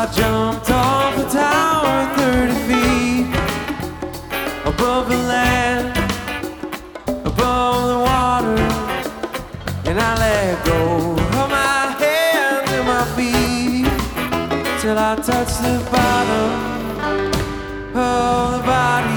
I jumped off a tower 30 feet above the land, above the water, and I let go of my hands and my feet till I touched the bottom of the body.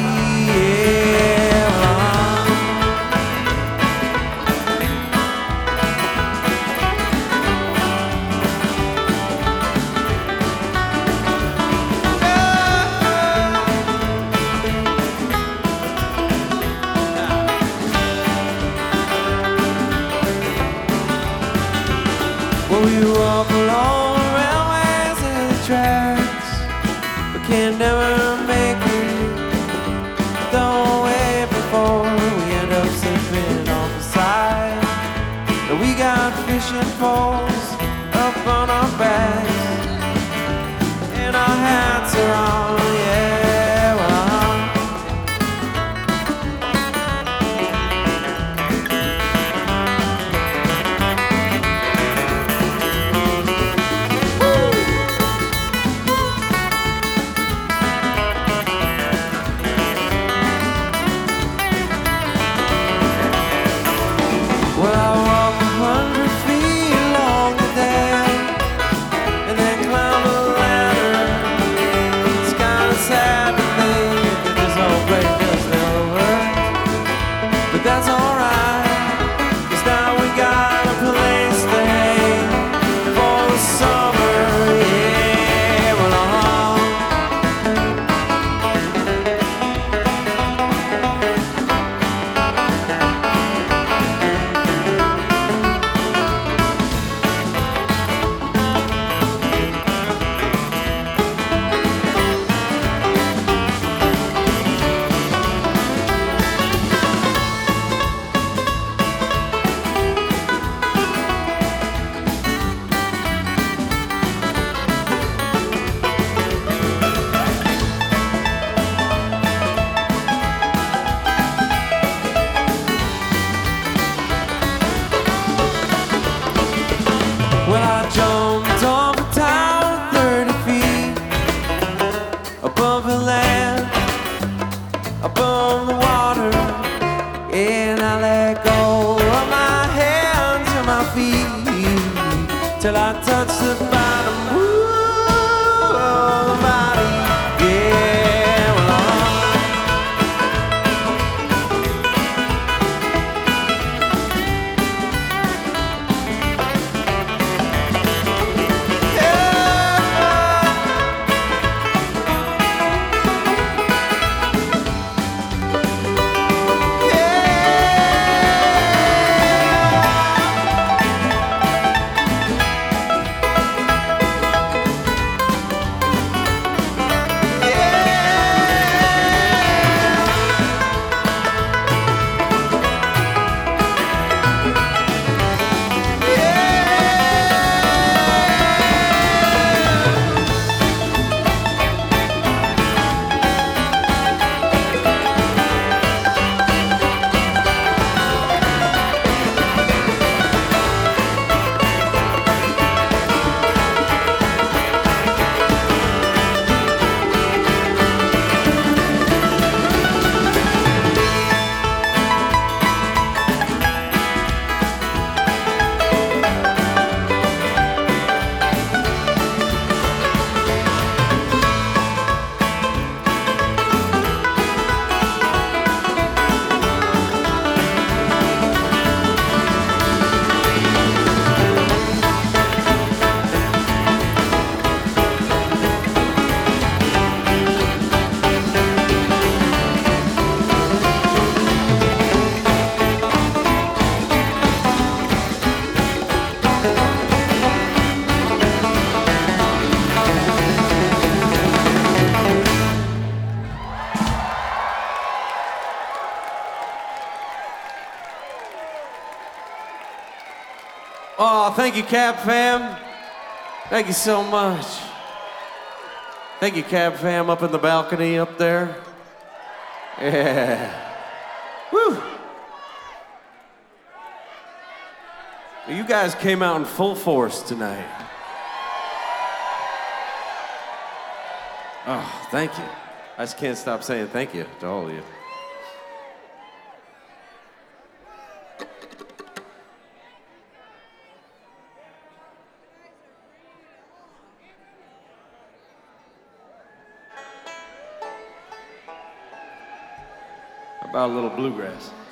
Well, we walk along railways and the tracks, but can never make it the way before. We end up slipping off the side, and we got fishing poles up on our backs, and our hats are on, yeah, well, well, I walk 100 feet along the dam and then climb a ladder. It's kind of sad to think that this whole place just never worked, but that's alright, 'cause now we got a place to hang for the summer, yeah, well, well, I jumped off a tower 30 feet above the land, above the water, and I let go of my hands and my feet till I touched the bottom of the body, yeah, well, oh, thank you, Cab Fam. Thank you so much. Thank you, Cab Fam, up in the balcony up there. Yeah. Woo. You guys came out in full force tonight. Oh, thank you. I just can't stop saying thank you to all of you. How about a little bluegrass?